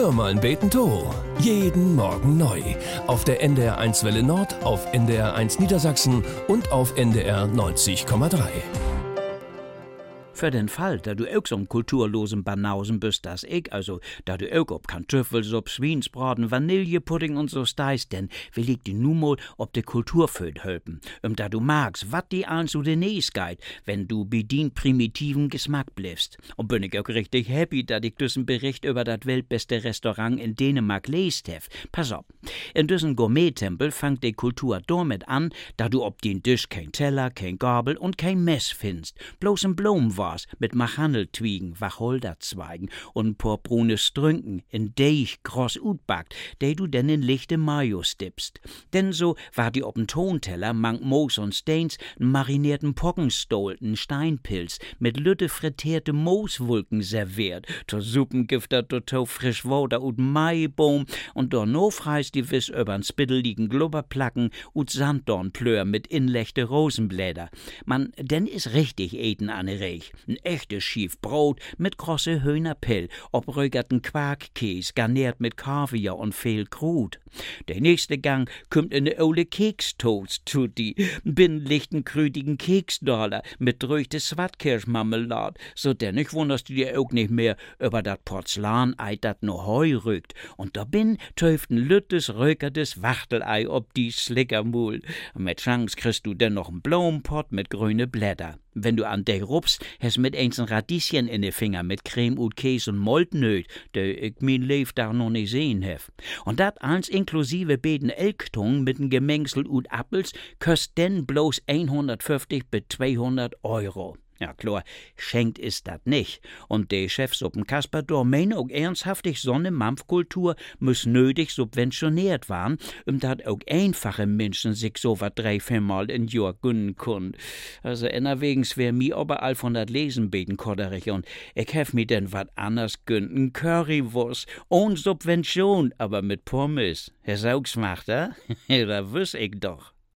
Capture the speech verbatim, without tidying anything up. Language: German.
Hör mal beten to. Jeden Morgen neu. Auf der N D R eins Welle Nord, auf N D R eins Niedersachsen und auf N D R neunzig Komma drei. Für den Fall, da du auch so ein kulturlosen Banausen bist, als ich, also da du auch ob Kartoffelsuppe, Schweinsbraten, Vanillepudding und so steist, denn will ich dir nun mal ob de Kulturföd helfen, um da du magst, wat die an zu den Näs geht, wenn du bei den primitiven Geschmack bliebst. Und bin ich auch richtig happy, dass ich diesen Bericht über das weltbeste Restaurant in Dänemark lest hef. Pass auf, in diesem Gourmet-Tempel fangt die Kultur damit an, da du ob den Tisch kein Teller, kein Gabel und kein Mess findest, bloß ein Blum war mit Machandeltwiegen, Wacholderzweigen und purbrune Strünken in Deich groß utbackt, de du denn in lichte Mayo stippst. Denn so war die ob'n Tonteller mank Moos und Steins n marinierten Poggenstol, n Steinpilz mit lütte frittierte Mooswulken serviert, to Suppengifter, to to frisch Water ut Maibaum und do no freist die Wiss übern spitteligen Glubberplacken ut Sanddornplöhr mit inlechte Rosenbläder. Man, denn is richtig eten anereich. Ein echtes Schief Brot mit große Hühnerpell, obrögerten Quarkkäse, garniert mit Kaviar und viel Krut. Der nächste Gang kommt in ne ole Kekstoast zu die, binnenlichten krütigen Keksdaler mit dröchte Swatkirschmarmelade, so denn ich wunderst du dir auch nicht mehr über dat Porzellanei, dat no Heu rückt. Und da bin töften lüttes, rökertes Wachtelei ob die Slickermul. Mit Chance kriegst du denn noch n Blumenpott mit grüne Blätter. Wenn du an de rupst, hast mit einzeln Radieschen in de Finger mit Creme und Käse und Moltnöt, de ich mein Leif da noch nicht sehen hef. Und dat eins inklusive beten Elktungen mit n Gemengsel und Appels, kost denn bloß hundertfünfzig bis zweihundert Euro. Ja klar, schenkt is dat nicht. Und de Chefsuppen Kasper do meinen auch ernsthaftig so ne Mampfkultur muss nötig subventioniert waren, um dat auch einfache Menschen sich so wat drei, viermal in Jahr gönnen können. Also innerwegens wär mi überall von dat Lesen beten kodderig und ich hef mi denn wat anders gönnen, Currywurst, ohne Subvention, aber mit Pommes. Herr Saugsmachter, da wüss ich doch.